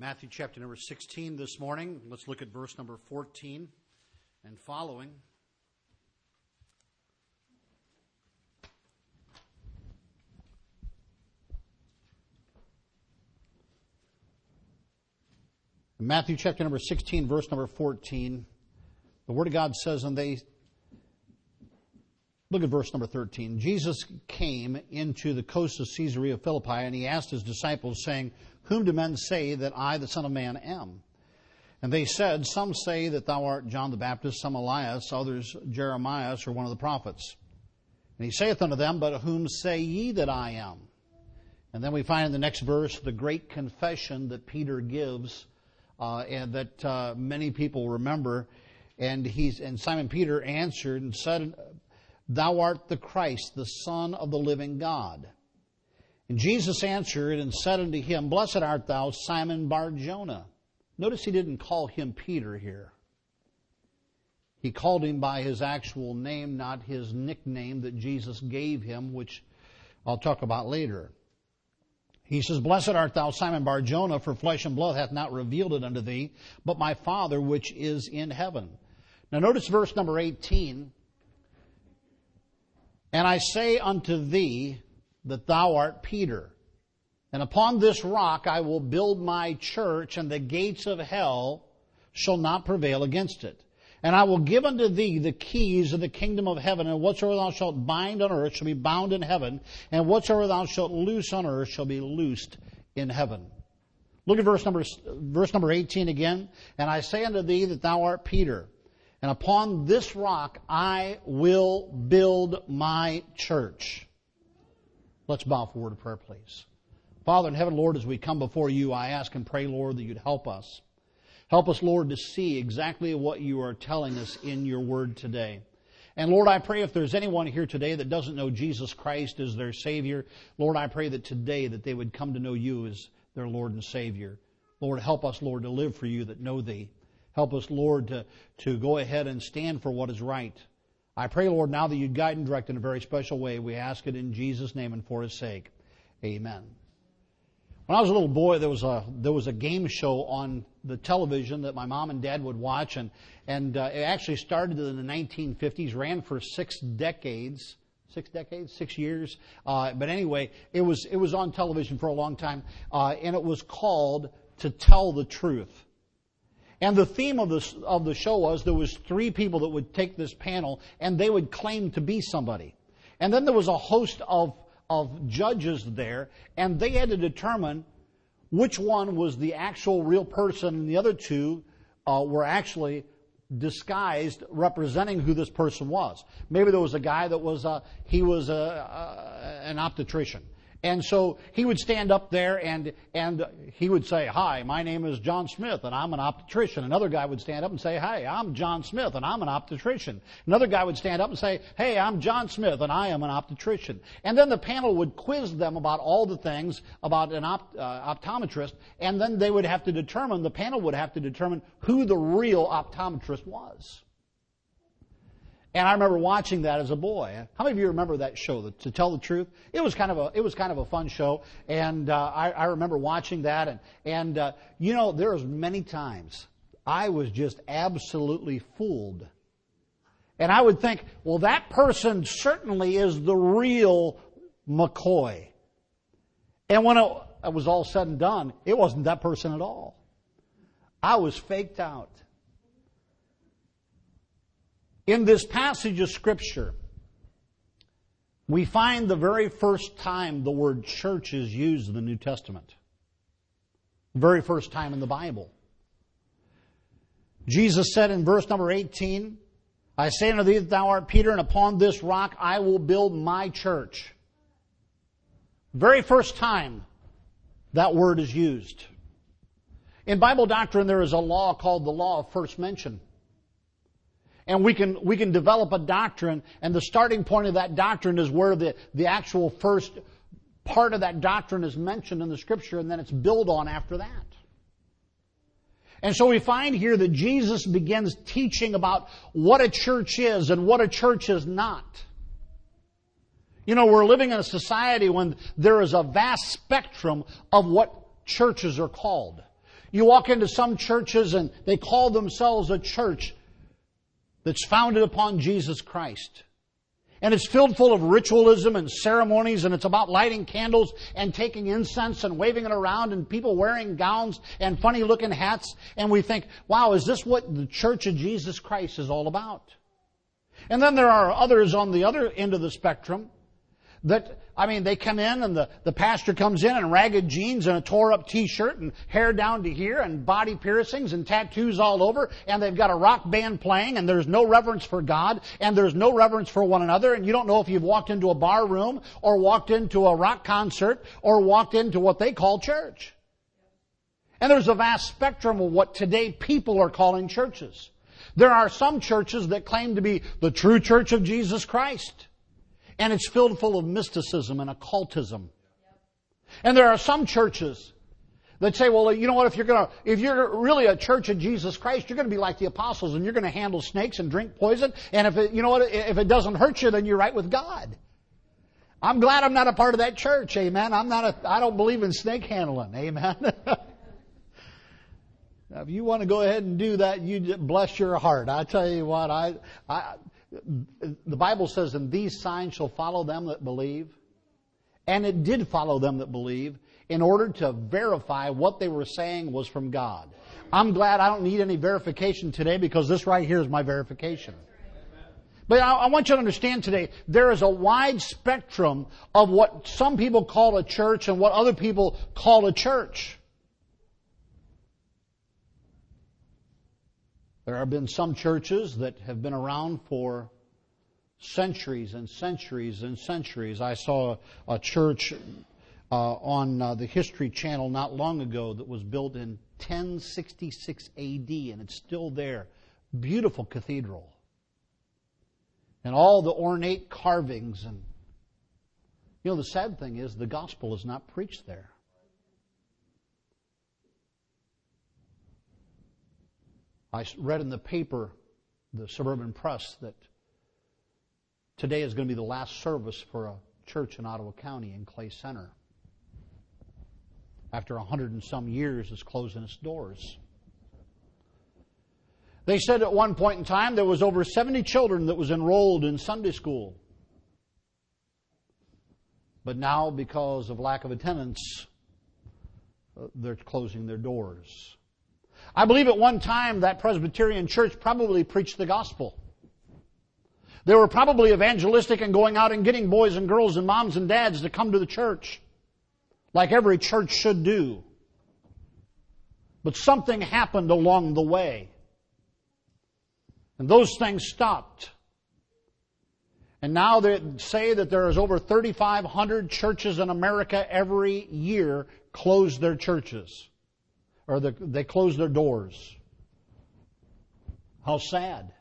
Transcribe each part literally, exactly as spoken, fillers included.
Matthew chapter number sixteen this morning. Let's look at verse number fourteen and following. Matthew chapter number sixteen, verse number fourteen. The Word of God says, and they... Look at verse number thirteen. Jesus came into the coast of Caesarea Philippi, and he asked his disciples, saying, Whom do men say that I, the Son of Man, am? And they said, Some say that thou art John the Baptist, some Elias, others Jeremiah, or one of the prophets. And he saith unto them, But whom say ye that I am? And then we find in the next verse the great confession that Peter gives, uh, and that uh, many people remember. And he's and Simon Peter answered and said, Thou art the Christ, the Son of the living God. And Jesus answered and said unto him, Blessed art thou, Simon Bar-Jonah. Notice he didn't call him Peter here. He called him by his actual name, not his nickname that Jesus gave him, which I'll talk about later. He says, Blessed art thou, Simon Bar-Jonah, for flesh and blood hath not revealed it unto thee, but my Father which is in heaven. Now notice verse number eighteen. And I say unto thee that thou art Peter, and upon this rock I will build my church, and the gates of hell shall not prevail against it. And I will give unto thee the keys of the kingdom of heaven, and whatsoever thou shalt bind on earth shall be bound in heaven, and whatsoever thou shalt loose on earth shall be loosed in heaven. Look at verse number, verse number eighteen again. And I say unto thee that thou art Peter, and upon this rock I will build my church. Let's bow for a word of prayer, please. Father in heaven, Lord, as we come before you, I ask and pray, Lord, that you'd help us. Help us, Lord, to see exactly what you are telling us in your word today. And Lord, I pray if there's anyone here today that doesn't know Jesus Christ as their Savior, Lord, I pray that today that they would come to know you as their Lord and Savior. Lord, help us, Lord, to live for you that know thee. Help us, Lord, to, to go ahead and stand for what is right. I pray, Lord, now that you'd guide and direct in a very special way. We ask it in Jesus' name and for his sake. Amen. When I was a little boy, there was a there was a game show on the television that my mom and dad would watch, and and uh, it actually started in the nineteen fifties, ran for six decades, six decades, six years. Uh, but anyway, it was it was on television for a long time, uh, and it was called To Tell the Truth. And the theme of the of the show was there was three people that would take this panel, and they would claim to be somebody, and then there was a host of of judges there, and they had to determine which one was the actual real person, and the other two uh, were actually disguised representing who this person was. Maybe there was a guy that was a, he was a, a, an optician. And so he would stand up there and and he would say, Hi, my name is John Smith and I'm an optician. Another guy would stand up and say, Hey, I'm John Smith and I'm an optician. Another guy would stand up and say, Hey, I'm John Smith and I am an optician. And then the panel would quiz them about all the things about an opt, uh, optometrist, and then they would have to determine, the panel would have to determine who the real optometrist was. And I remember watching that as a boy. How many of you remember that show, To Tell the Truth? It was kind of a it was kind of a fun show, and uh, I, I remember watching that. And and uh, you know, there was many times I was just absolutely fooled, and I would think, well, that person certainly is the real McCoy. And when it, it was all said and done, it wasn't that person at all. I was faked out. In this passage of Scripture, we find the very first time the word church is used in the New Testament. The very first time in the Bible. Jesus said in verse number eighteen, I say unto thee that thou art Peter, and upon this rock I will build my church. Very first time that word is used. In Bible doctrine, there is a law called the law of first mention. And we can we can develop a doctrine, and the starting point of that doctrine is where the, the actual first part of that doctrine is mentioned in the Scripture, and then it's built on after that. And so we find here that Jesus begins teaching about what a church is and what a church is not. You know, we're living in a society when there is a vast spectrum of what churches are called. You walk into some churches and they call themselves a church that's founded upon Jesus Christ. And it's filled full of ritualism and ceremonies, and it's about lighting candles and taking incense and waving it around and people wearing gowns and funny looking hats. And we think, wow, is this what the Church of Jesus Christ is all about? And then there are others on the other end of the spectrum that, I mean, they come in and the, the pastor comes in in ragged jeans and a tore up t-shirt and hair down to here and body piercings and tattoos all over, and they've got a rock band playing, and there's no reverence for God and there's no reverence for one another, and you don't know if you've walked into a bar room or walked into a rock concert or walked into what they call church. And there's a vast spectrum of what today people are calling churches. There are some churches that claim to be the true Church of Jesus Christ. And it's filled full of mysticism and occultism. And there are some churches that say, well, you know what, if you're going to, if you're really a Church of Jesus Christ, you're going to be like the apostles and you're going to handle snakes and drink poison. And if it, you know what, if it doesn't hurt you, then you're right with God. I'm glad I'm not a part of that church. Amen. I'm not a, I don't believe in snake handling. Amen. Now, if you want to go ahead and do that, you bless your heart. I tell you what, I, I, the Bible says, and these signs shall follow them that believe. And it did follow them that believe in order to verify what they were saying was from God. I'm glad I don't need any verification today because this right here is my verification. But I, I want you to understand today, there is a wide spectrum of what some people call a church and what other people call a church. There have been some churches that have been around for centuries and centuries and centuries. I saw a church uh, on uh, the History Channel not long ago that was built in ten sixty-six A D, and it's still there. Beautiful cathedral. And all the ornate carvings. And you know, the sad thing is the gospel is not preached there. I read in the paper, the Suburban Press, that today is going to be the last service for a church in Ottawa County in Clay Center. After a hundred and some years, it's closing its doors. They said at one point in time there was over seventy children that was enrolled in Sunday school. But now, because of lack of attendance, they're closing their doors. I believe at one time that Presbyterian church probably preached the gospel. They were probably evangelistic and going out and getting boys and girls and moms and dads to come to the church, like every church should do. But something happened along the way. And those things stopped. And now they say that there is over thirty-five hundred churches in America every year close their churches. Or the, they close their doors. How sad.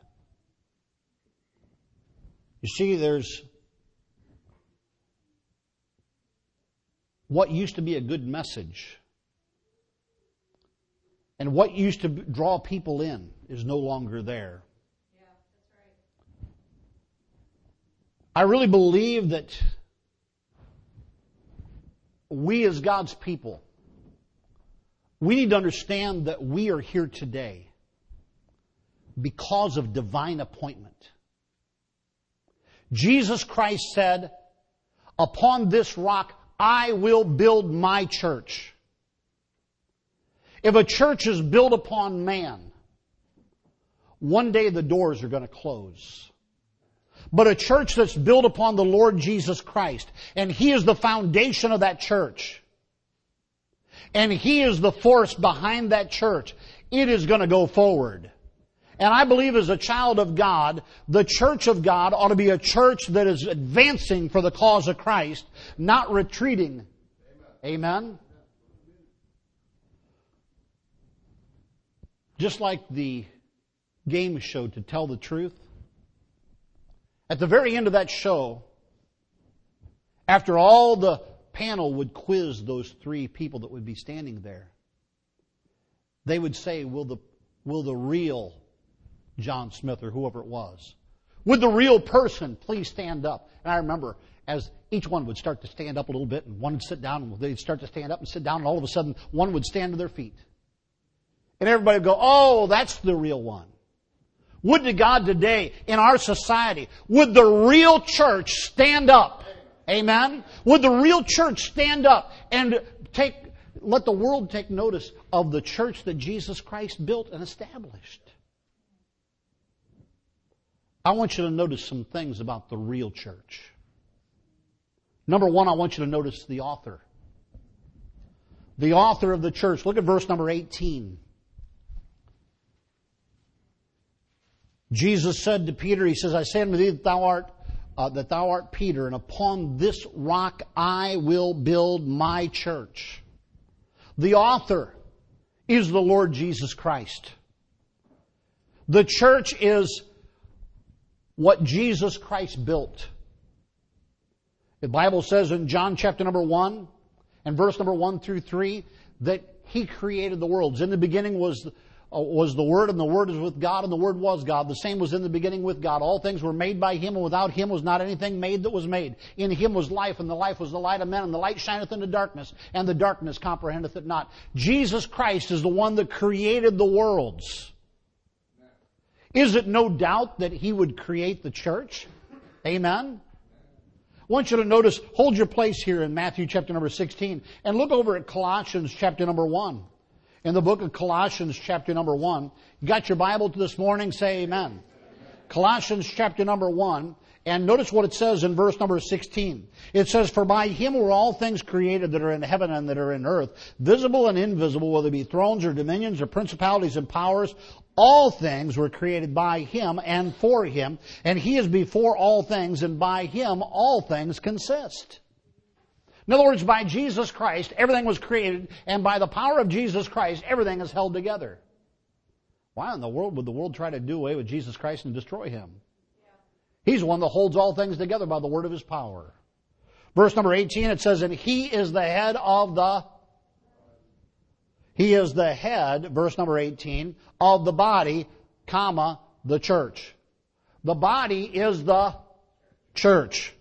You see, there's what used to be a good message. And what used to draw people in is no longer there. Yeah, that's right. I really believe that we as God's people, we need to understand that we are here today because of divine appointment. Jesus Christ said, upon this rock I will build my church. If a church is built upon man, one day the doors are going to close. But a church that's built upon the Lord Jesus Christ, and He is the foundation of that church, and He is the force behind that church, it is going to go forward. And I believe as a child of God, the church of God ought to be a church that is advancing for the cause of Christ, not retreating. Amen? Amen? Just like the game show To Tell the Truth, at the very end of that show, after all the panel would quiz those three people that would be standing there, they would say, will the, will the real John Smith or whoever it was, would the real person please stand up? And I remember as each one would start to stand up a little bit, and one would sit down, and they'd start to stand up and sit down, and all of a sudden one would stand to their feet. And everybody would go, oh, that's the real one. Would to God today, in our society, would the real church stand up? Amen? Would the real church stand up and take, let the world take notice of the church that Jesus Christ built and established? I want you to notice some things about the real church. Number one, I want you to notice the author. The author of the church. Look at verse number eighteen. Jesus said to Peter, He says, I say unto thee that thou art, uh, that thou art Peter, and upon this rock I will build my church. The author is the Lord Jesus Christ. The church is what Jesus Christ built. The Bible says in John chapter number one and verse number one through three that He created the worlds. In the beginning was uh, was the Word, and the Word is with God, and the Word was God. The same was in the beginning with God. All things were made by Him, and without Him was not anything made that was made. In Him was life, and the life was the light of men, and the light shineth into darkness, and the darkness comprehendeth it not. Jesus Christ is the one that created the worlds. Is it no doubt that He would create the church? Amen? I want you to notice, hold your place here in Matthew chapter number sixteen, and look over at Colossians chapter number one. In the book of Colossians chapter number one. You got your Bible this morning? Say amen. Amen. Colossians chapter number one. And notice what it says in verse number sixteen. It says, For by Him were all things created that are in heaven and that are in earth, visible and invisible, whether it be thrones or dominions or principalities and powers. All things were created by Him and for Him. And He is before all things, and by Him all things consist. In other words, by Jesus Christ, everything was created, and by the power of Jesus Christ, everything is held together. Why in the world would the world try to do away with Jesus Christ and destroy Him? He's the one that holds all things together by the word of His power. Verse number eighteen, it says, And He is the head of the... He is the head, verse number eighteen, of the body, comma, the church. The body is the church.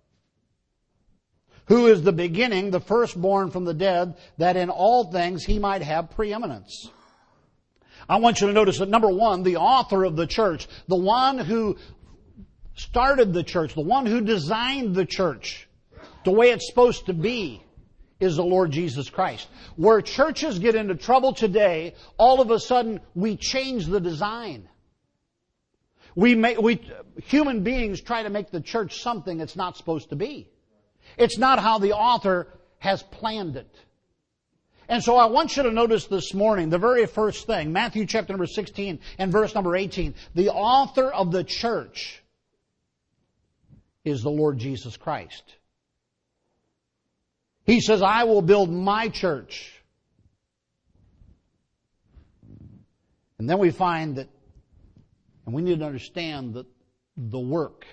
Who is the beginning, the firstborn from the dead, that in all things He might have preeminence. I want you to notice that number one, the author of the church, the one who started the church, the one who designed the church the way it's supposed to be, is the Lord Jesus Christ. Where churches get into trouble today, all of a sudden we change the design. We make, we, human beings try to make the church something it's not supposed to be. It's not how the author has planned it. And so I want you to notice this morning, the very first thing, Matthew chapter number sixteen and verse number eighteen, the author of the church is the Lord Jesus Christ. He says, I will build my church. And then we find that, and we need to understand that the work,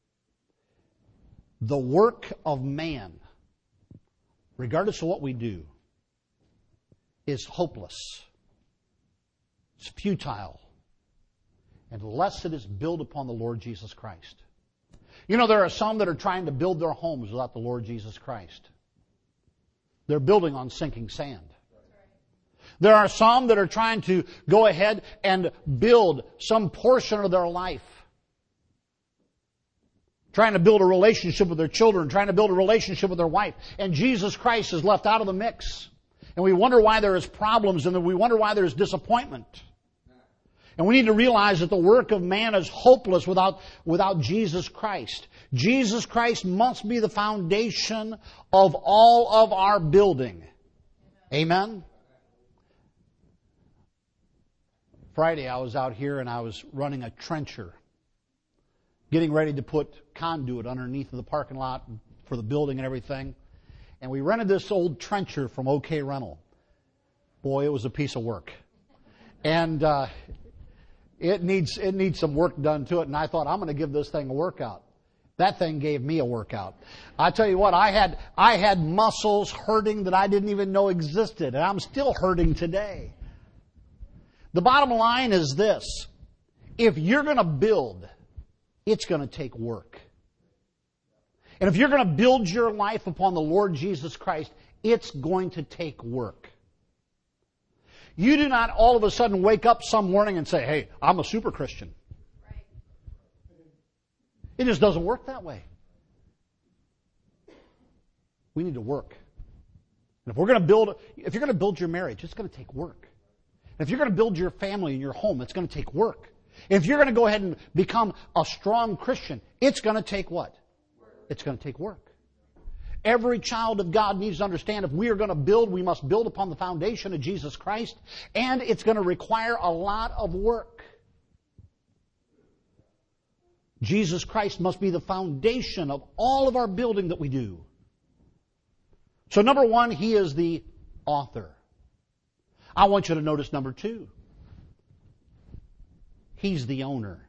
the work of man, regardless of what we do, is hopeless. It's futile, unless it is built upon the Lord Jesus Christ. You know, there are some that are trying to build their homes without the Lord Jesus Christ. They're building on sinking sand. There are some that are trying to go ahead and build some portion of their life. Trying to build a relationship with their children, trying to build a relationship with their wife. And Jesus Christ is left out of the mix. And we wonder why there is problems, and we wonder why there is disappointment. And we need to realize that the work of man is hopeless without, without Jesus Christ. Jesus Christ must be the foundation of all of our building. Amen? Friday I was out here and I was running a trencher, getting ready to put conduit underneath of the parking lot for the building and everything. And we rented this old trencher from OK Rental. Boy, it was a piece of work. And uh, it needs it needs some work done to it. And I thought, I'm going to give this thing a workout. That thing gave me a workout. I tell you what, I had I had muscles hurting that I didn't even know existed. And I'm still hurting today. The bottom line is this. If you're going to build, it's going to take work. And if you're going to build your life upon the Lord Jesus Christ, it's going to take work. You do not all of a sudden wake up some morning and say, hey, I'm a super Christian. Right. It just doesn't work that way. We need to work. And if we're going to build, if you're going to build your marriage, it's going to take work. And if you're going to build your family and your home, it's going to take work. If you're going to go ahead and become a strong Christian, it's going to take what? It's going to take work. Every child of God needs to understand if we are going to build, we must build upon the foundation of Jesus Christ, and it's going to require a lot of work. Jesus Christ must be the foundation of all of our building that we do. So number one, He is the author. I want you to notice number two. He's the owner.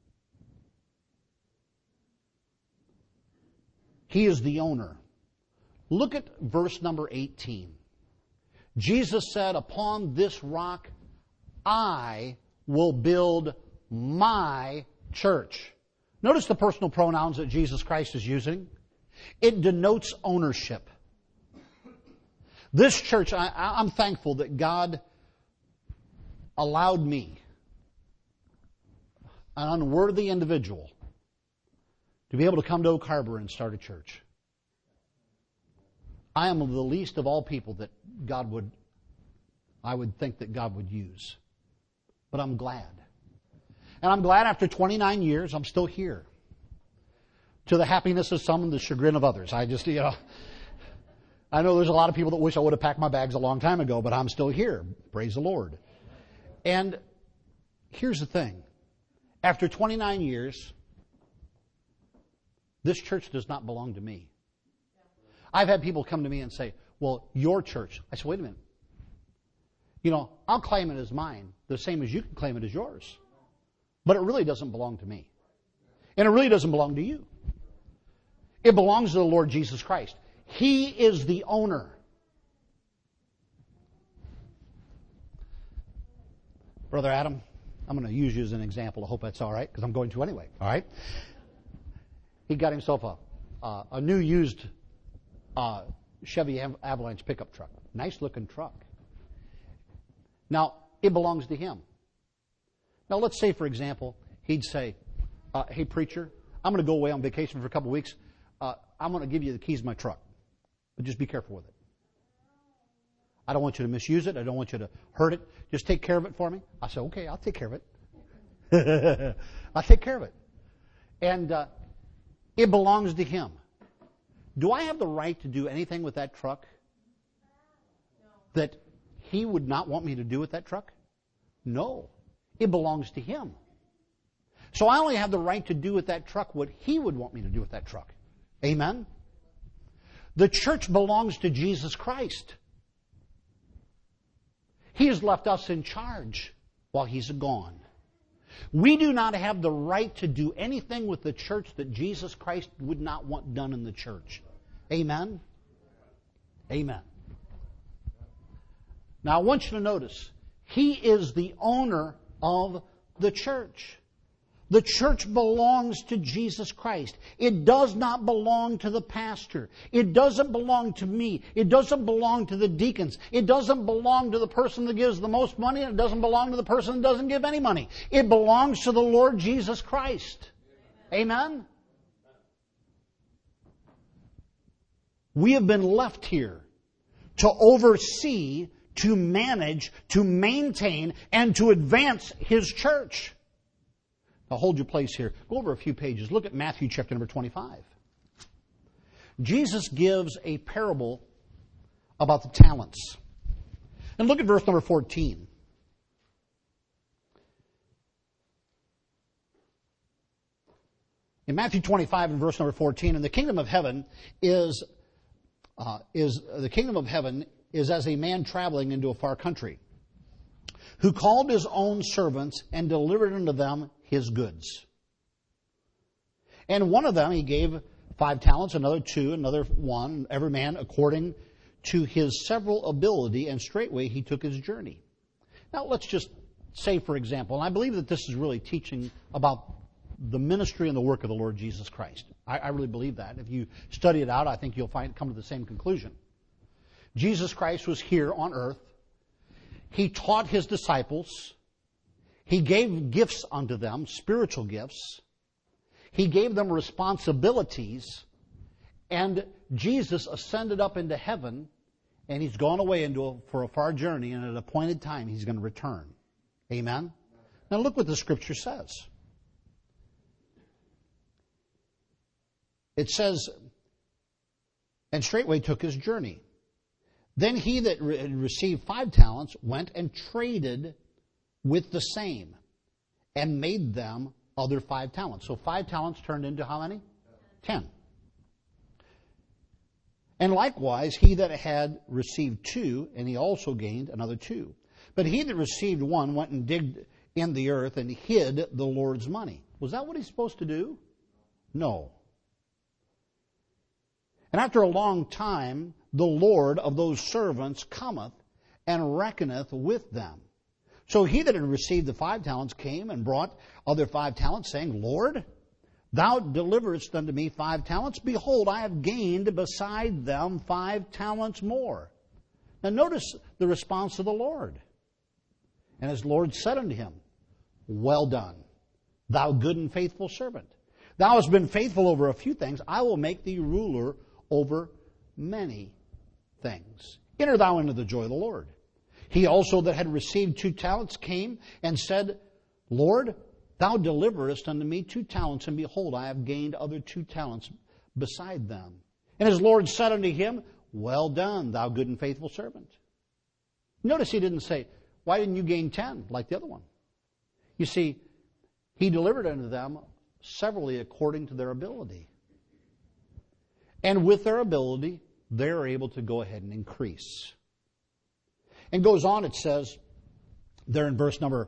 He is the owner. Look at verse number eighteen. Jesus said, upon this rock I will build my church. Notice the personal pronouns that Jesus Christ is using. It denotes ownership. This church, I, I'm thankful that God allowed me, an unworthy individual, to be able to come to Oak Harbor and start a church. I am the least of all people that God would, I would think that God would use. But I'm glad. And I'm glad after twenty-nine years, I'm still here. To the happiness of some and the chagrin of others. I just, you know, I know there's a lot of people that wish I would have packed my bags a long time ago, but I'm still here. Praise the Lord. And here's the thing. After twenty-nine years, this church does not belong to me. I've had people come to me and say, well, your church. I said, wait a minute. You know, I'll claim it as mine, the same as you can claim it as yours. But it really doesn't belong to me. And it really doesn't belong to you. It belongs to the Lord Jesus Christ. He is the owner. Brother Adam, I'm going to use you as an example. I hope that's all right, because I'm going to anyway. All right? He got himself a, uh, a new used uh, Chevy Avalanche pickup truck. Nice looking truck. Now, it belongs to him. Now, let's say, for example, he'd say, uh, hey, preacher, I'm going to go away on vacation for a couple of weeks. Uh, I'm going to give you the keys to my truck. But just be careful with it. I don't want you to misuse it. I don't want you to hurt it. Just take care of it for me. I said, okay, I'll take care of it. I'll take care of it. And uh, it belongs to him. Do I have the right to do anything with that truck that he would not want me to do with that truck? No. It belongs to him. So I only have the right to do with that truck what he would want me to do with that truck. Amen? The church belongs to Jesus Christ. He has left us in charge while He's gone. We do not have the right to do anything with the church that Jesus Christ would not want done in the church. Amen? Amen. Now I want you to notice, He is the owner of the church. The church belongs to Jesus Christ. It does not belong to the pastor. It doesn't belong to me. It doesn't belong to the deacons. It doesn't belong to the person that gives the most money, and it doesn't belong to the person that doesn't give any money. It belongs to the Lord Jesus Christ. Amen? We have been left here to oversee, to manage, to maintain, and to advance His church. Now hold your place here. Go over a few pages. Look at Matthew chapter number twenty-five. Jesus gives a parable about the talents. And look at verse number fourteen. In Matthew twenty-five and verse number fourteen, and the kingdom of heaven is uh, is the kingdom of heaven is as a man traveling into a far country, who called his own servants and delivered unto them his goods. And one of them he gave five talents, another two, another one, every man according to his several ability, and straightway he took his journey. Now let's just say, for example, and I believe that this is really teaching about the ministry and the work of the Lord Jesus Christ. I, I really believe that. If you study it out, I think you'll find come to the same conclusion. Jesus Christ was here on earth. He taught his disciples. He gave gifts unto them, spiritual gifts. He gave them responsibilities. And Jesus ascended up into heaven, and he's gone away into a, for a far journey, and at an appointed time he's going to return. Amen? Now look what the Scripture says. It says, and straightway took his journey. Then he that re- received five talents went and traded with the same, and made them other five talents. So five talents turned into how many? Ten. And likewise, he that had received two, and he also gained another two. But he that received one went and digged in the earth and hid the Lord's money. Was that what he's supposed to do? No. And after a long time, the Lord of those servants cometh and reckoneth with them. So he that had received the five talents came and brought other five talents, saying, Lord, thou deliverest unto me five talents. Behold, I have gained beside them five talents more. Now notice the response of the Lord. And his Lord said unto him, Well done, thou good and faithful servant. Thou hast been faithful over a few things. I will make thee ruler over many things. Enter thou into the joy of the Lord. He also that had received two talents came and said, Lord, thou deliverest unto me two talents, and behold, I have gained other two talents beside them. And his Lord said unto him, Well done, thou good and faithful servant. Notice he didn't say, Why didn't you gain ten like the other one? You see, he delivered unto them severally according to their ability. And with their ability, they're able to go ahead and increase. And goes on, it says, there in verse number,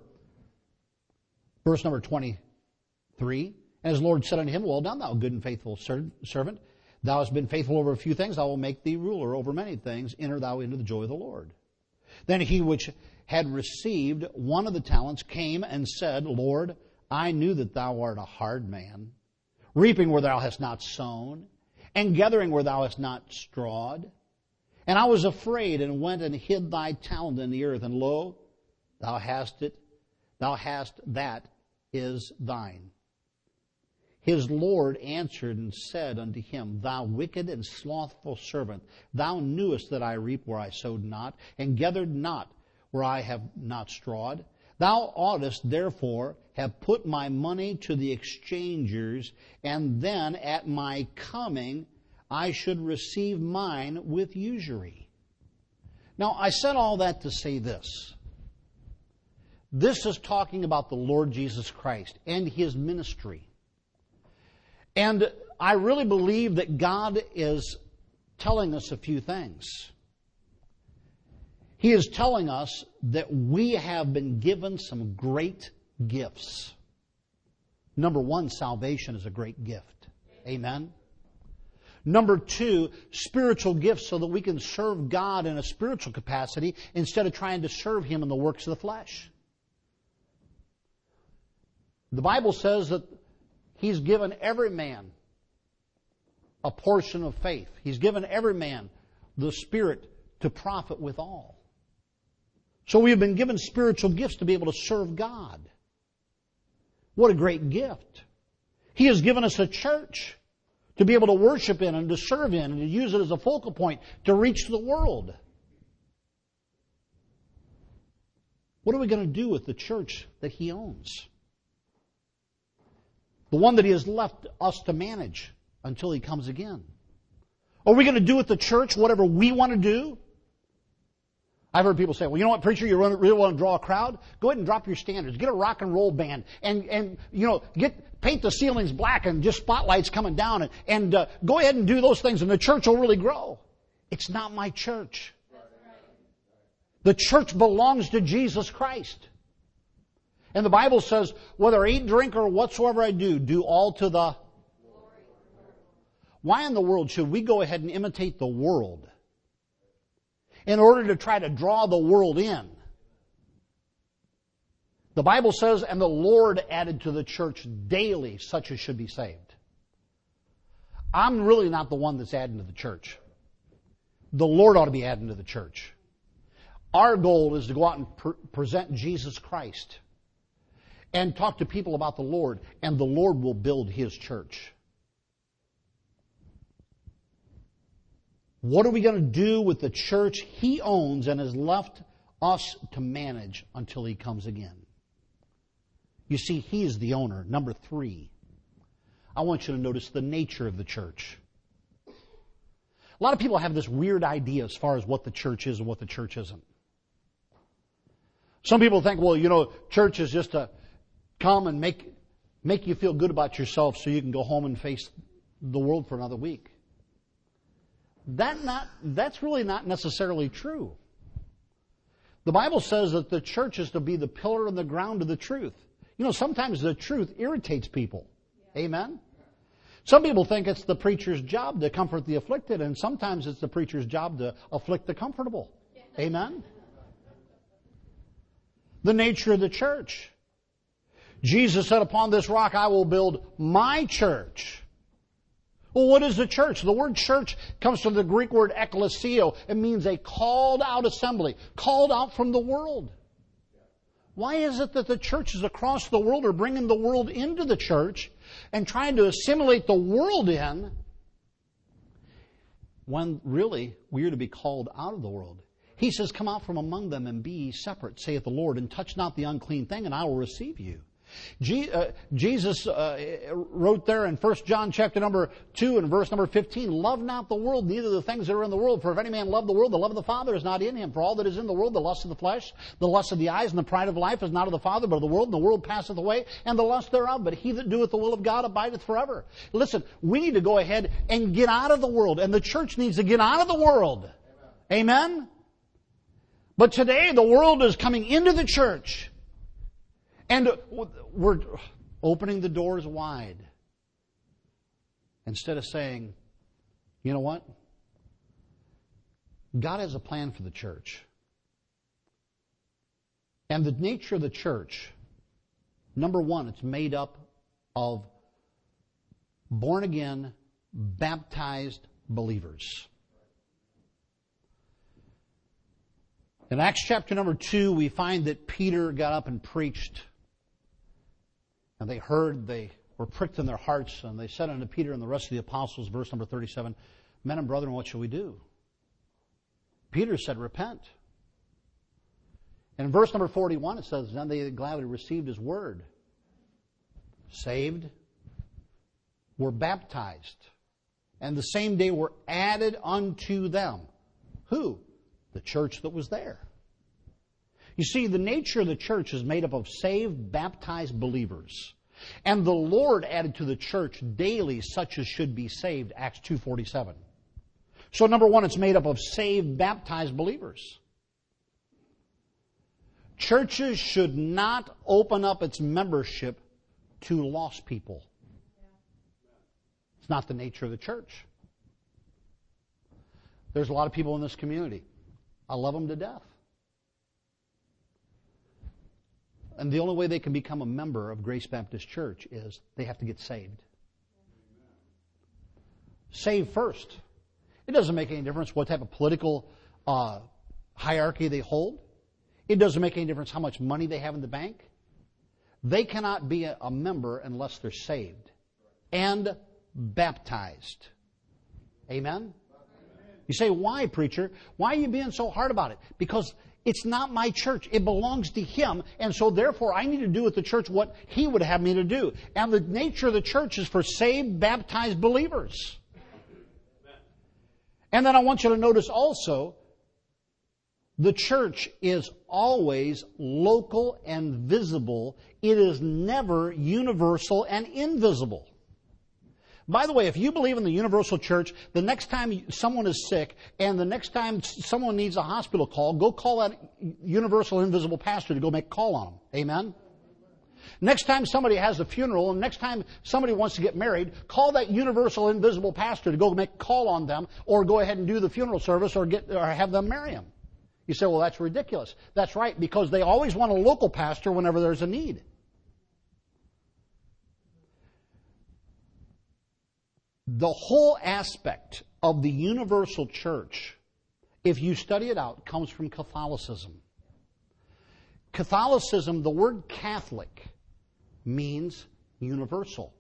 verse number twenty-three, and his Lord said unto him, Well done, thou good and faithful servant. Thou hast been faithful over a few things, I will make thee ruler over many things. Enter thou into the joy of the Lord. Then he which had received one of the talents came and said, Lord, I knew that thou art a hard man, reaping where thou hast not sown, and gathering where thou hast not strawed. And I was afraid, and went and hid thy talent in the earth, and lo, thou hast it, thou hast that is thine. His Lord answered and said unto him, Thou wicked and slothful servant, thou knewest that I reap where I sowed not, and gathered not where I have not strawed. Thou oughtest therefore have put my money to the exchangers, and then at my coming I should receive mine with usury. Now, I said all that to say this. This is talking about the Lord Jesus Christ and His ministry. And I really believe that God is telling us a few things. He is telling us that we have been given some great gifts. Number one, salvation is a great gift. Amen. Number two, spiritual gifts so that we can serve God in a spiritual capacity instead of trying to serve Him in the works of the flesh. The Bible says that He's given every man a portion of faith. He's given every man the Spirit to profit withal. So we have been given spiritual gifts to be able to serve God. What a great gift. He has given us a church to be able to worship in and to serve in and to use it as a focal point to reach the world. What are we going to do with the church that He owns? The one that He has left us to manage until He comes again. Are we going to do with the church whatever we want to do? I've heard people say, well, you know what, preacher, you really want to draw a crowd? Go ahead and drop your standards. Get a rock and roll band and, and you know, get paint the ceilings black and just spotlights coming down and, and uh, go ahead and do those things and the church will really grow. It's not my church. The church belongs to Jesus Christ. And the Bible says, whether I eat, drink, or whatsoever I do, do all to the... Why in the world should we go ahead and imitate the world in order to try to draw the world in? The Bible says, and the Lord added to the church daily such as should be saved. I'm really not the one that's adding to the church. The Lord ought to be adding to the church. Our goal is to go out and pre- present Jesus Christ and talk to people about the Lord, and the Lord will build His church. What are we going to do with the church He owns and has left us to manage until He comes again? You see, He is the owner. Number three, I want you to notice the nature of the church. A lot of people have this weird idea as far as what the church is and what the church isn't. Some people think, well, you know, church is just to come and make make you feel good about yourself so you can go home and face the world for another week. That not that's really not necessarily true. The Bible says that the church is to be the pillar and the ground of the truth. You know, sometimes the truth irritates people. Yeah. Amen? Some people think it's the preacher's job to comfort the afflicted, and sometimes it's the preacher's job to afflict the comfortable. Yeah. Amen? The nature of the church. Jesus said, upon this rock I will build my church. Well, what is the church? The word church comes from the Greek word ekklesia. It means a called out assembly, called out from the world. Why is it that the churches across the world are bringing the world into the church and trying to assimilate the world in when really we are to be called out of the world? He says, come out from among them and be ye separate, saith the Lord, and touch not the unclean thing, and I will receive you. Je- uh, Jesus uh, wrote there in First John chapter number two and verse number fifteen, love not the world, neither the things that are in the world. For if any man love the world, the love of the Father is not in him. For all that is in the world, the lust of the flesh, the lust of the eyes, and the pride of life is not of the Father, but of the world. And the world passeth away, and the lust thereof. But he that doeth the will of God abideth forever. Listen, we need to go ahead and get out of the world, and the church needs to get out of the world. Amen? Amen? But today, the world is coming into the church. And we're opening the doors wide. Instead of saying, you know what? God has a plan for the church. And the nature of the church, number one, it's made up of born again, baptized believers. In Acts chapter number two, we find that Peter got up and preached. And they heard, they were pricked in their hearts, and they said unto Peter and the rest of the apostles, verse number thirty-seven, men and brethren, what shall we do? Peter said, repent. And in verse number forty-one, it says, then they gladly received his word. Saved, were baptized, and the same day were added unto them. Who? The church that was there. You see, the nature of the church is made up of saved, baptized believers. And the Lord added to the church daily such as should be saved, Acts two forty-seven. So number one, it's made up of saved, baptized believers. Churches should not open up its membership to lost people. It's not the nature of the church. There's a lot of people in this community. I love them to death. And the only way they can become a member of Grace Baptist Church is they have to get saved. Saved first. It doesn't make any difference what type of political uh, hierarchy they hold. It doesn't make any difference how much money they have in the bank. They cannot be a, a member unless they're saved and baptized. Amen? You say, why, preacher? Why are you being so hard about it? Because it's not my church. It belongs to Him. And so therefore I need to do with the church what He would have me to do. And the nature of the church is for saved, baptized believers. And then I want you to notice also, the church is always local and visible. It is never universal and invisible. By the way, if you believe in the universal church, the next time someone is sick and the next time someone needs a hospital call, go call that universal invisible pastor to go make a call on them. Amen? Next time somebody has a funeral and next time somebody wants to get married, call that universal invisible pastor to go make a call on them or go ahead and do the funeral service or get or have them marry him. You say, well, that's ridiculous. That's right, because they always want a local pastor whenever there's a need. The whole aspect of the universal church if you study it out, comes from Catholicism. Catholicism, the word Catholic, means universal.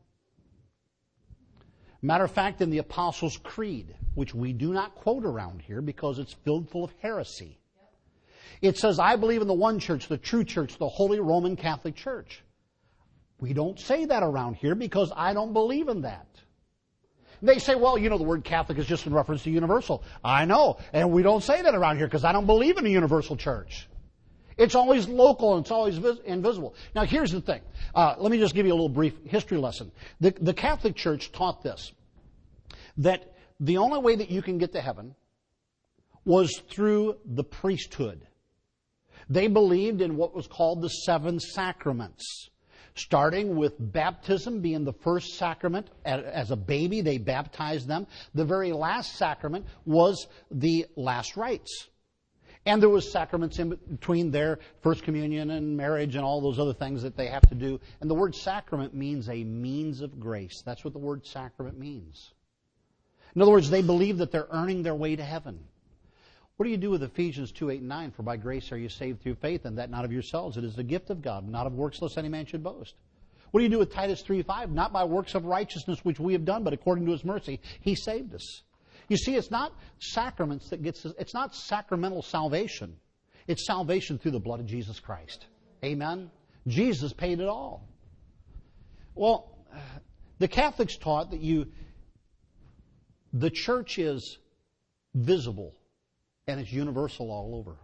Matter of fact, in the Apostles' Creed, which we do not quote around here because it's filled full of heresy, it says, I believe in the one church, the true church, the Holy Roman Catholic Church. We don't say that around here because I don't believe in that. They say, well, you know, the word Catholic is just in reference to universal. I know, and we don't say that around here because I don't believe in a universal church. It's always local and it's always vis- invisible. Now, here's the thing. Uh, let me just give you a little brief history lesson. The, the Catholic Church taught this, that the only way that you can get to heaven was through the priesthood. They believed in what was called the seven sacraments, starting with baptism being the first sacrament. As a baby, they baptized them. The very last sacrament was the last rites. And there was sacraments in between there, First Communion and marriage and all those other things that they have to do. And the word sacrament means a means of grace. That's what the word sacrament means. In other words, they believe that they're earning their way to heaven. What do you do with Ephesians two, eight, and nine? For by grace are you saved through faith, and that not of yourselves. It is the gift of God, not of works, lest any man should boast. What do you do with Titus three, five? Not by works of righteousness which we have done, but according to His mercy, He saved us. You see, it's not sacraments that gets us, it's not sacramental salvation. It's salvation through the blood of Jesus Christ. Amen? Jesus paid it all. Well, the Catholics taught that you, the church is visible and it's universal all over.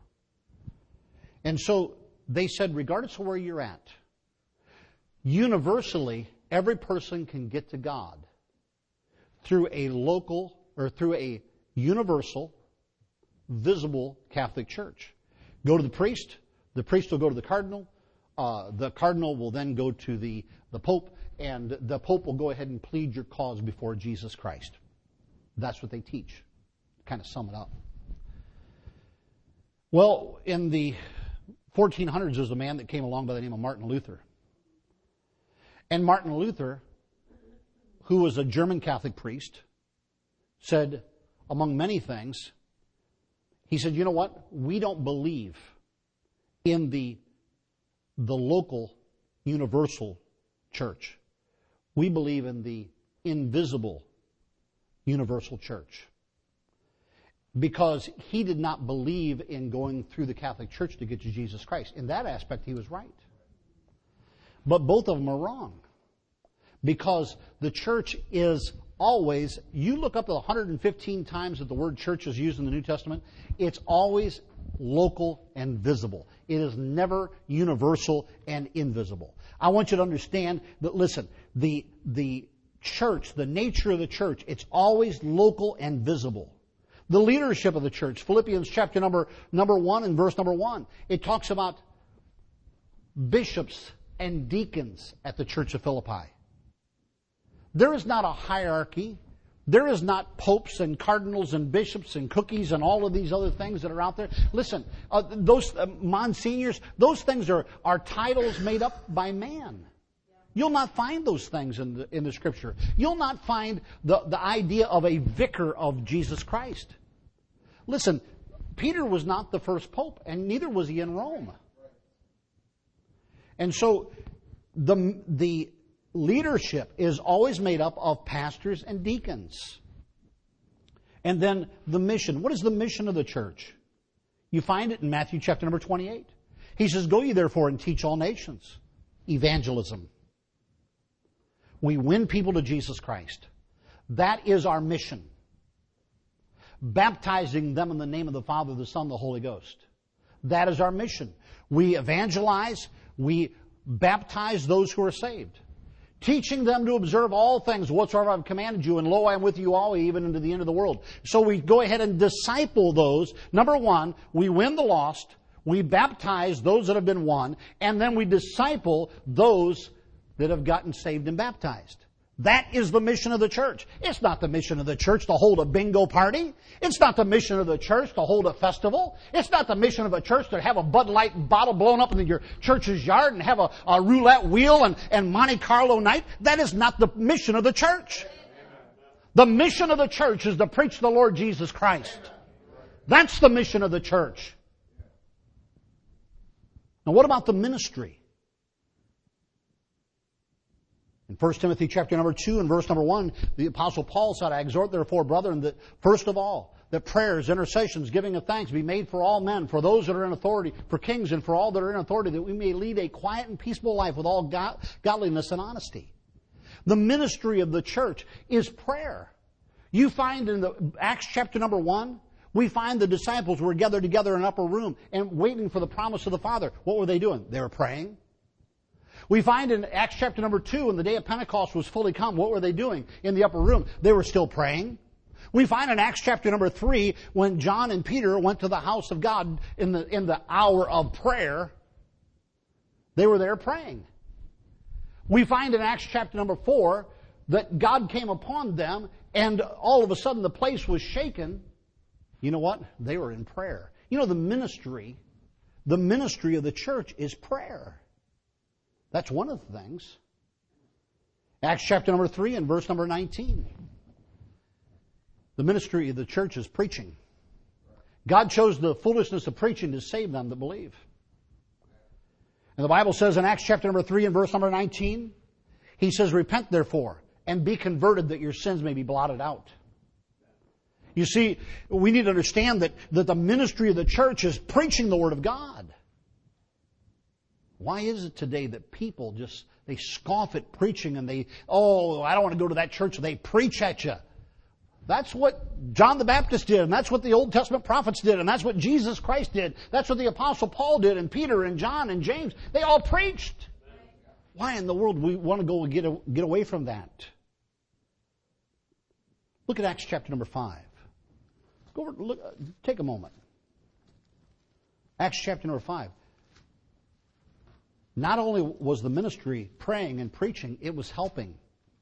And so they said, regardless of where you're at, universally, every person can get to God through a local or through a universal, visible Catholic Church. Go to the priest. The priest will go to the cardinal. Uh, the cardinal will then go to the, the Pope, and the Pope will go ahead and plead your cause before Jesus Christ. That's what they teach. Kind of sum it up. Well, in the fourteen hundreds, there was a man that came along by the name of Martin Luther. And Martin Luther, who was a German Catholic priest, said, among many things, he said, you know what? We don't believe in the, the local universal church. We believe in the invisible universal church. Because he did not believe in going through the Catholic Church to get to Jesus Christ. In that aspect, he was right. But both of them are wrong. Because the church is always, you look up the one hundred fifteen times that the word church is used in the New Testament, it's always local and visible. It is never universal and invisible. I want you to understand that, listen, the, the church, the nature of the church, it's always local and visible. The leadership of the church, Philippians chapter number, number one and verse number one, it talks about bishops and deacons at the church of Philippi. There is not a hierarchy. There is not popes and cardinals and bishops and cookies and all of these other things that are out there. Listen, uh, those uh, monsignors, those things are, are titles made up by man. You'll not find those things in the, in the Scripture. You'll not find the, the idea of a vicar of Jesus Christ. Listen, Peter was not the first pope, and neither was he in Rome. And so the, the leadership is always made up of pastors and deacons. And then the mission. What is the mission of the church? You find it in Matthew chapter number twenty-eight. He says, go ye therefore and teach all nations. Evangelism. We win people to Jesus Christ. That is our mission. Baptizing them in the name of the Father, the Son, the Holy Ghost. That is our mission. We evangelize. We baptize those who are saved. Teaching them to observe all things whatsoever I've commanded you, and lo, I am with you always, even into the end of the world. So we go ahead and disciple those. Number one, we win the lost. We baptize those that have been won. And then we disciple those that have gotten saved and baptized. That is the mission of the church. It's not the mission of the church to hold a bingo party. It's not the mission of the church to hold a festival. It's not the mission of a church to have a Bud Light bottle blown up in your church's yard and have a, a roulette wheel and, and Monte Carlo night. That is not the mission of the church. The mission of the church is to preach the Lord Jesus Christ. That's the mission of the church. Now what about the ministry? In First Timothy chapter number two and verse number one, the Apostle Paul said, I exhort therefore, brethren, that first of all, that prayers, intercessions, giving of thanks be made for all men, for those that are in authority, for kings and for all that are in authority, that we may lead a quiet and peaceable life with all God, godliness and honesty. The ministry of the church is prayer. You find in the Acts chapter number one, we find the disciples were gathered together in an upper room and waiting for the promise of the Father. What were they doing? They were praying. We find in Acts chapter number two, when the day of Pentecost was fully come, what were they doing in the upper room? They were still praying. We find in Acts chapter number three, when John and Peter went to the house of God in the, in the hour of prayer, they were there praying. We find in Acts chapter number four that God came upon them and all of a sudden the place was shaken. You know what? They were in prayer. You know, the ministry, the ministry of the church is prayer. That's one of the things. Acts chapter number three and verse number nineteen. The ministry of the church is preaching. God chose the foolishness of preaching to save them that believe. And the Bible says in Acts chapter number three and verse number nineteen, He says, repent therefore and be converted that your sins may be blotted out. You see, we need to understand that, that the ministry of the church is preaching the Word of God. Why is it today that people just, they scoff at preaching and they, oh, I don't want to go to that church. They preach at you. That's what John the Baptist did, and that's what the Old Testament prophets did, and that's what Jesus Christ did. That's what the Apostle Paul did, and Peter and John and James. They all preached. Why in the world do we want to go and get, a, get away from that? Look at Acts chapter number five. Go over, look, uh, take a moment. Acts chapter number five. Not only was the ministry praying and preaching, it was helping.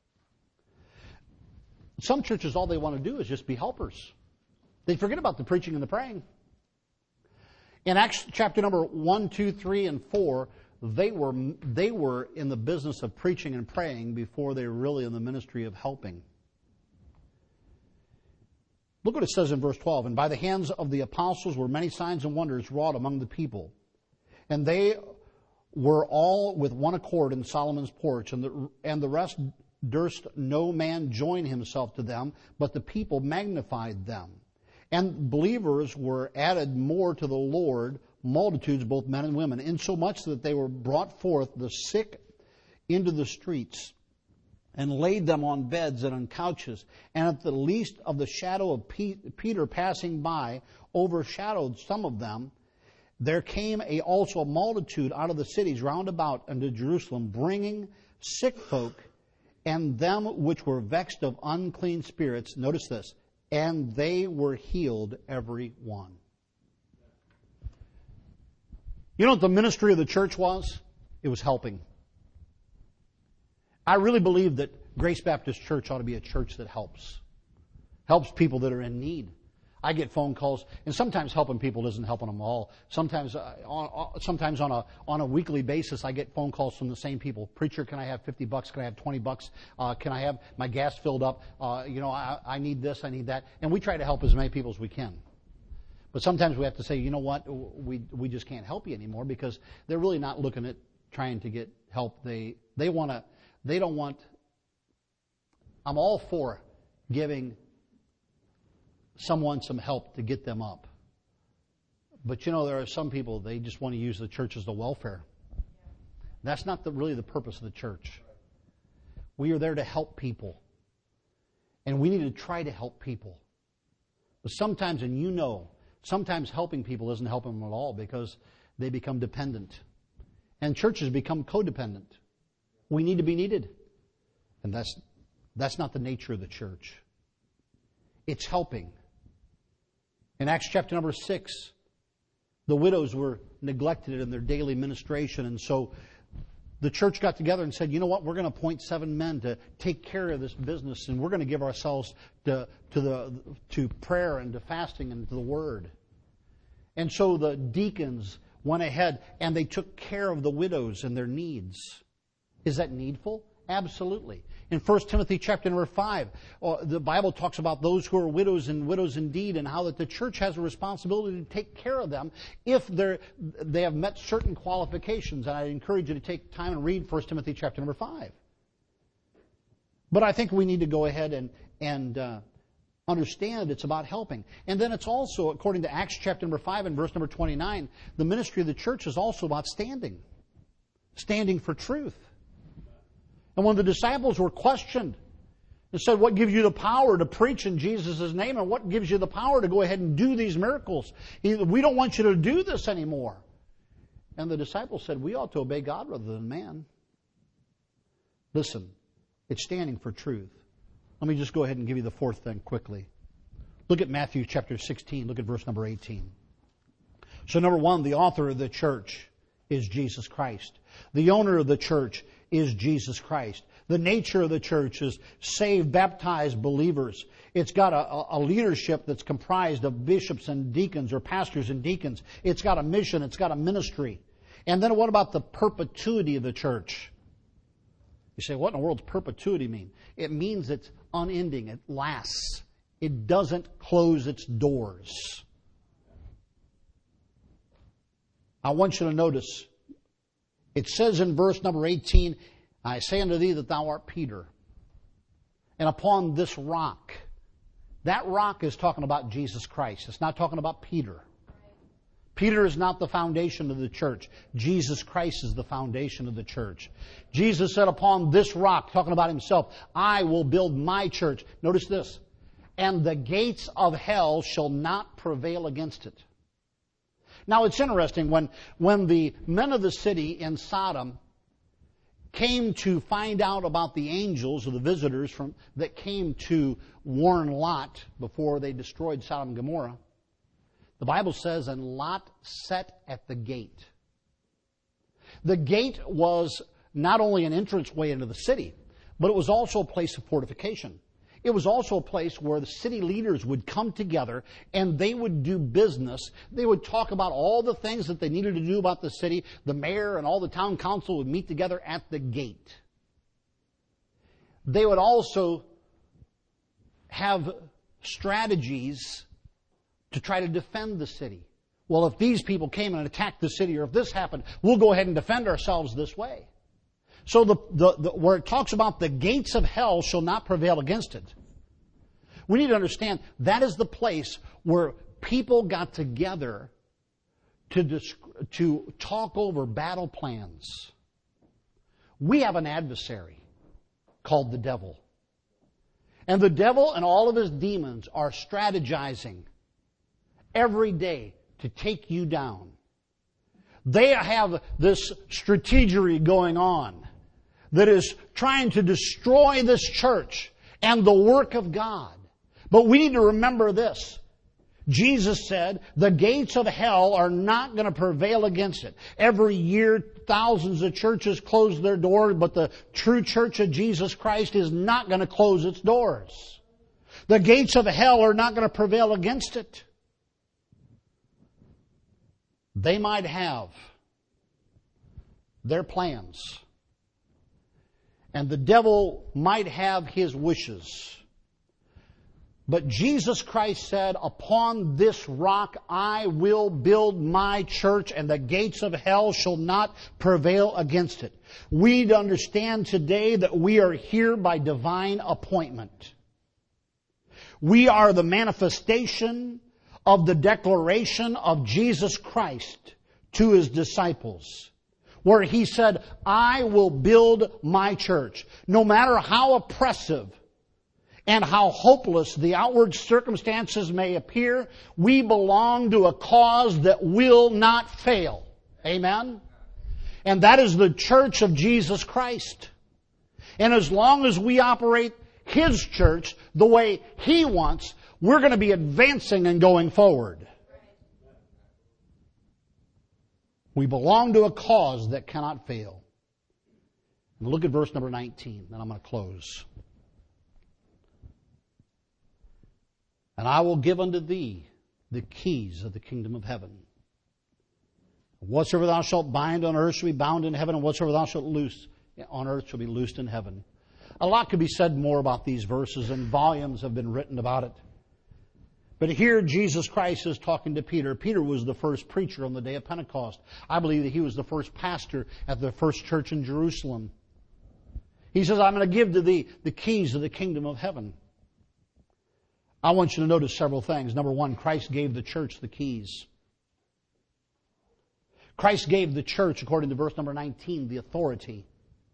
Some churches, all they want to do is just be helpers. They forget about the preaching and the praying. In Acts chapter number one, two, three, and four, they were, they were in the business of preaching and praying before they were really in the ministry of helping. Look what it says in verse twelve. And by the hands of the apostles were many signs and wonders wrought among the people. And they were all with one accord in Solomon's porch, and the, and the rest durst no man join himself to them, but the people magnified them. And believers were added more to the Lord, multitudes, both men and women, insomuch that they were brought forth the sick into the streets, and laid them on beds and on couches. And at the least of the shadow of Peter passing by overshadowed some of them, there came a, also a multitude out of the cities round about unto Jerusalem, bringing sick folk, and them which were vexed of unclean spirits. Notice this. And they were healed every one. You know what the ministry of the church was? It was helping. I really believe that Grace Baptist Church ought to be a church that helps. Helps people that are in need. I get phone calls, and sometimes helping people isn't helping them all. Sometimes, uh, on, sometimes on a on a weekly basis, I get phone calls from the same people. Preacher, can I have fifty bucks? Can I have twenty bucks? Uh, can I have my gas filled up? Uh, you know, I, I need this, I need that, and we try to help as many people as we can. But sometimes we have to say, you know what, we we just can't help you anymore because they're really not looking at trying to get help. They they want to. They don't want. I'm all for giving someone some help to get them up. But you know, there are some people, they just want to use the church as the welfare. That's not the, really the purpose of the church. We are there to help people. And we need to try to help people. But sometimes, and you know, sometimes helping people isn't helping them at all because they become dependent. And churches become codependent. We need to be needed. And that's that's not the nature of the church. It's helping. In Acts chapter number six, the widows were neglected in their daily ministration, and so the church got together and said, you know what, we're going to appoint seven men to take care of this business, and we're going to give ourselves to, to, the, to prayer and to fasting and to the Word. And so the deacons went ahead and they took care of the widows and their needs. Is that needful? Absolutely. In First Timothy chapter number five, uh, the Bible talks about those who are widows and widows indeed, and how that the church has a responsibility to take care of them if they're, they have met certain qualifications. And I encourage you to take time and read First Timothy chapter number five. But I think we need to go ahead and, and uh, understand it's about helping. And then it's also, according to Acts chapter number five and verse number twenty-nine, the ministry of the church is also about standing. Standing for truth. And when the disciples were questioned and said, what gives you the power to preach in Jesus' name, and what gives you the power to go ahead and do these miracles? He, we don't want you to do this anymore. And the disciples said, we ought to obey God rather than man. Listen, it's standing for truth. Let me just go ahead and give you the fourth thing quickly. Look at Matthew chapter sixteen. Look at verse number eighteen. So number one, the author of the church is Jesus Christ. The owner of the church is Jesus Christ. The nature of the church is saved, baptized believers. It's got a, a leadership that's comprised of bishops and deacons, or pastors and deacons. It's got a mission. It's got a ministry. And then what about the perpetuity of the church? You say, what in the world does perpetuity mean? It means it's unending. It lasts. It doesn't close its doors. I want you to notice, it says in verse number eighteen, I say unto thee that thou art Peter, and upon this rock. That rock is talking about Jesus Christ. It's not talking about Peter. Peter is not the foundation of the church. Jesus Christ is the foundation of the church. Jesus said, upon this rock, talking about himself, I will build my church. Notice this. And the gates of hell shall not prevail against it. Now it's interesting, when, when the men of the city in Sodom came to find out about the angels or the visitors from that came to warn Lot before they destroyed Sodom and Gomorrah, the Bible says, and Lot sat at the gate. The gate was not only an entranceway into the city, but it was also a place of fortification. It was also a place where the city leaders would come together and they would do business. They would talk about all the things that they needed to do about the city. The mayor and all the town council would meet together at the gate. They would also have strategies to try to defend the city. Well, if these people came and attacked the city, or if this happened, we'll go ahead and defend ourselves this way. So the, the, the, where it talks about the gates of hell shall not prevail against it, we need to understand that is the place where people got together to, disc- to talk over battle plans. We have an adversary called the devil. And the devil and all of his demons are strategizing every day to take you down. They have this strategery going on that is trying to destroy this church and the work of God. But we need to remember this. Jesus said, the gates of hell are not going to prevail against it. Every year, thousands of churches close their doors, but the true church of Jesus Christ is not going to close its doors. The gates of hell are not going to prevail against it. They might have their plans. And the devil might have his wishes. But Jesus Christ said, upon this rock I will build my church, and the gates of hell shall not prevail against it. We need to understand today that we are here by divine appointment. We are the manifestation of the declaration of Jesus Christ to His disciples, where He said, I will build my church. No matter how oppressive and how hopeless the outward circumstances may appear, we belong to a cause that will not fail. Amen? And that is the church of Jesus Christ. And as long as we operate His church the way He wants, we're going to be advancing and going forward. We belong to a cause that cannot fail. And look at verse number nineteen, then I'm going to close. And I will give unto thee the keys of the kingdom of heaven. Whatsoever thou shalt bind on earth shall be bound in heaven, and whatsoever thou shalt loose on earth shall be loosed in heaven. A lot could be said more about these verses, and volumes have been written about it. But here Jesus Christ is talking to Peter. Peter was the first preacher on the day of Pentecost. I believe that he was the first pastor at the first church in Jerusalem. He says, I'm going to give to thee the keys of the kingdom of heaven. I want you to notice several things. Number one, Christ gave the church the keys. Christ gave the church, according to verse number nineteen, the authority.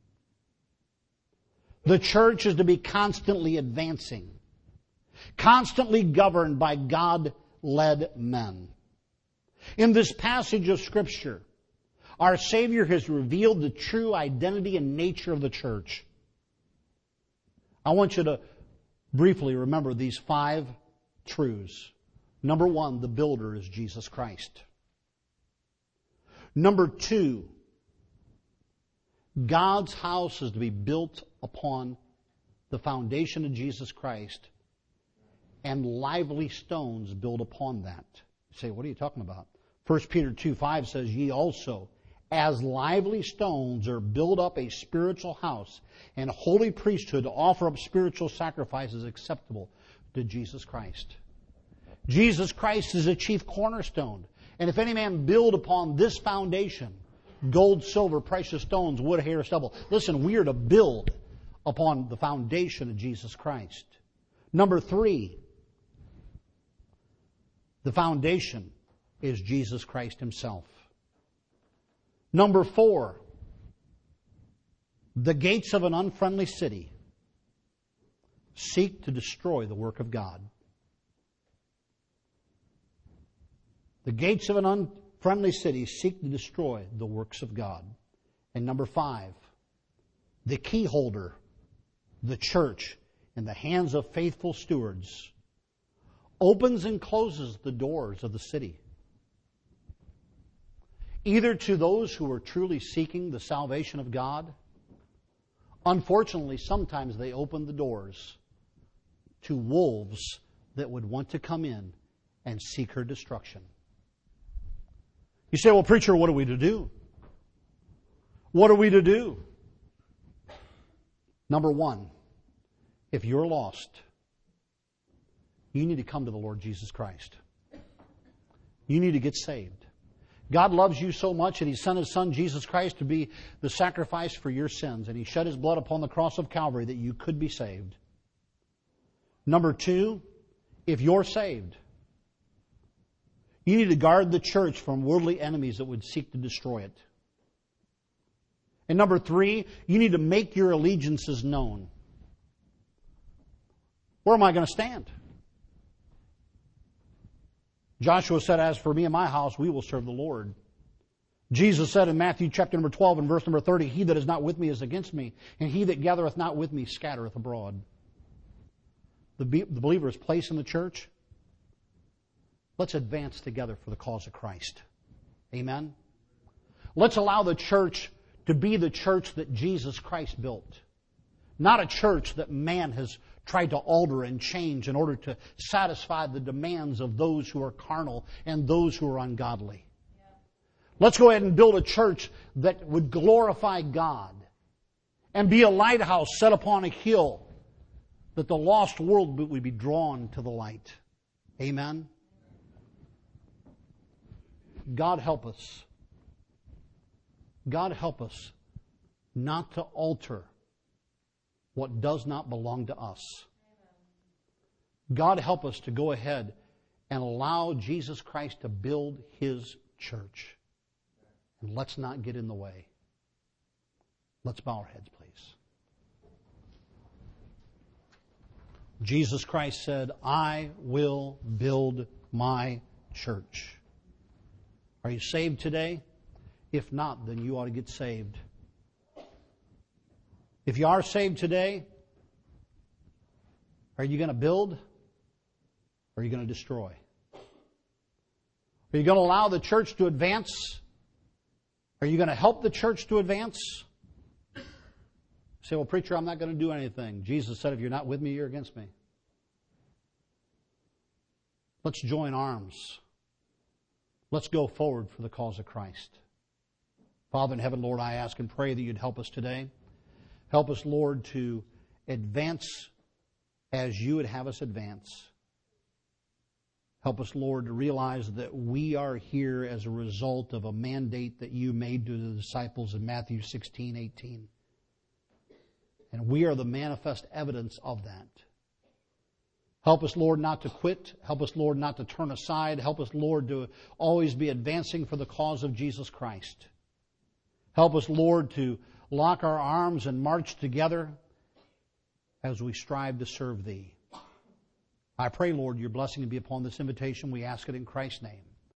The church is to be constantly advancing, constantly governed by God-led men. In this passage of Scripture, our Savior has revealed the true identity and nature of the church. I want you to briefly remember these five truths. Number one, the builder is Jesus Christ. Number two, God's house is to be built upon the foundation of Jesus Christ, and lively stones build upon that. You say, what are you talking about? First Peter two five says, ye also, as lively stones, are built up a spiritual house and a holy priesthood to offer up spiritual sacrifices acceptable to Jesus Christ. Jesus Christ is a chief cornerstone. And if any man build upon this foundation, gold, silver, precious stones, wood, hair, stubble. Listen, we are to build upon the foundation of Jesus Christ. Number three, the foundation is Jesus Christ Himself. Number four, the gates of an unfriendly city seek to destroy the work of God. The gates of an unfriendly city seek to destroy the works of God. And number five, the key holder, the church, in the hands of faithful stewards, opens and closes the doors of the city, either to those who are truly seeking the salvation of God. Unfortunately, sometimes they open the doors to wolves that would want to come in and seek her destruction. You say, well, preacher, what are we to do? What are we to do? Number one, if you're lost, you need to come to the Lord Jesus Christ. You need to get saved. God loves you so much that He sent His Son, Jesus Christ, to be the sacrifice for your sins. And He shed His blood upon the cross of Calvary that you could be saved. Number two, if you're saved, you need to guard the church from worldly enemies that would seek to destroy it. And number three, you need to make your allegiances known. Where am I going to stand? Joshua said, as for me and my house, we will serve the Lord. Jesus said in Matthew chapter number twelve and verse number thirty, he that is not with me is against me, and he that gathereth not with me scattereth abroad. The, be- the believer is placed in the church. Let's advance together for the cause of Christ. Amen? Let's allow the church to be the church that Jesus Christ built. Not a church that man has tried to alter and change in order to satisfy the demands of those who are carnal and those who are ungodly. Yeah. Let's go ahead and build a church that would glorify God and be a lighthouse set upon a hill that the lost world would be drawn to the light. Amen? God help us. God help us not to alter what does not belong to us. God help us to go ahead and allow Jesus Christ to build His church. And let's not get in the way. Let's bow our heads, please. Jesus Christ said, I will build my church. Are you saved today? If not, then you ought to get saved. If you are saved today, are you going to build or are you going to destroy? Are you going to allow the church to advance? Are you going to help the church to advance? You say, well, preacher, I'm not going to do anything. Jesus said, if you're not with me, you're against me. Let's join arms. Let's go forward for the cause of Christ. Father in heaven, Lord, I ask and pray that you'd help us today. Help us, Lord, to advance as you would have us advance. Help us, Lord, to realize that we are here as a result of a mandate that you made to the disciples in Matthew sixteen eighteen. And we are the manifest evidence of that. Help us, Lord, not to quit. Help us, Lord, not to turn aside. Help us, Lord, to always be advancing for the cause of Jesus Christ. Help us, Lord, to lock our arms and march together as we strive to serve Thee. I pray, Lord, your blessing to be upon this invitation. We ask it in Christ's name.